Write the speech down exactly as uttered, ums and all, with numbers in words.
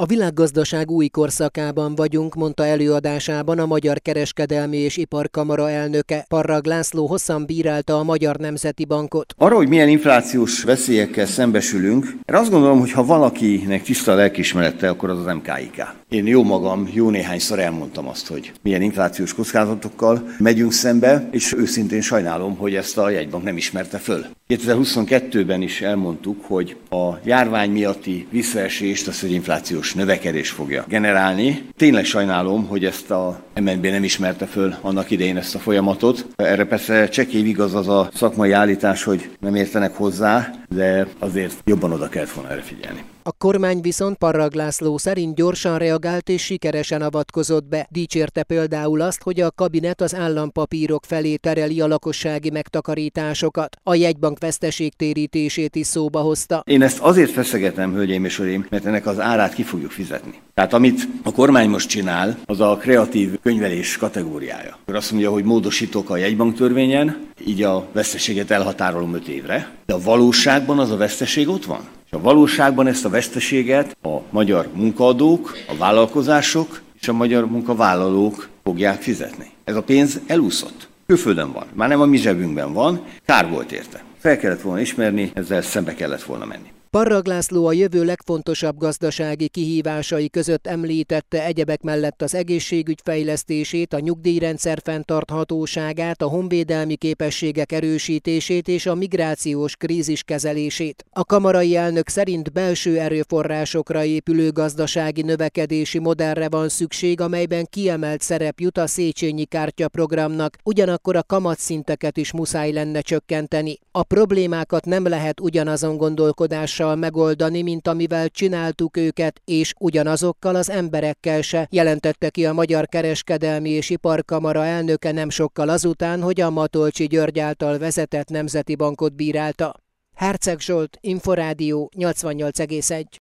A világgazdaság új korszakában vagyunk, mondta előadásában a Magyar Kereskedelmi és Iparkamara elnöke. Parrag László hosszan bírálta a Magyar Nemzeti Bankot. Arra, hogy milyen inflációs veszélyekkel szembesülünk, én azt gondolom, hogy ha valakinek tiszta a lelkiismerete, akkor az az em ká i ká. Én jó magam jó néhányszor elmondtam azt, hogy milyen inflációs kockázatokkal megyünk szembe, és őszintén sajnálom, hogy ezt a jegybank nem ismerte föl. kétezer-huszonkettőben is elmondtuk, hogy a járvány miatti visszaesést az egy inflációs növekedés fogja generálni. Tényleg sajnálom, hogy ezt a em en bé nem ismerte föl annak idején ezt a folyamatot. Erre persze csekély igaz az a szakmai állítás, hogy nem értenek hozzá, de azért jobban oda kellett volna erre figyelni. A kormány viszont Parrag László szerint gyorsan reagált és sikeresen avatkozott be. Dicsérte például azt, hogy a kabinet az állampapírok felé tereli a lakossági megtakarításokat. A jegybank veszteségtérítését is szóba hozta. Én ezt azért feszegetem, hölgyeim és uraim, mert ennek az árát ki fogjuk fizetni. Tehát amit a kormány most csinál, az a kreatív könyvelés kategóriája. Akkor azt mondja, hogy módosítok a jegybanktörvényen, így a veszteséget elhatárolom öt évre, de a valóságban az a veszteség ott van. És a valóságban ezt a veszteséget a magyar munkaadók, a vállalkozások és a magyar munkavállalók fogják fizetni. Ez a pénz elúszott. Külföldön van, már nem a mi zsebünkben van, kár volt érte. Fel kellett volna ismerni, ezzel szembe kellett volna menni. Parrag László a jövő legfontosabb gazdasági kihívásai között említette egyebek mellett az egészségügy fejlesztését, a nyugdíjrendszer fenntarthatóságát, a honvédelmi képességek erősítését és a migrációs krízis kezelését. A kamarai elnök szerint belső erőforrásokra épülő gazdasági növekedési modellre van szükség, amelyben kiemelt szerep jut a Széchenyi kártya programnak, ugyanakkor a kamatszinteket is muszáj lenne csökkenteni. A problémákat nem lehet ugyanazon gondolkodással megoldani, mint amivel csináltuk őket, és ugyanazokkal az emberekkel se, jelentette ki a Magyar Kereskedelmi és Iparkamara elnöke nem sokkal azután, hogy a Matolcsy György által vezetett Nemzeti Bankot bírálta. Herceg Zsolt, Inforádió nyolcvannyolc egész egy.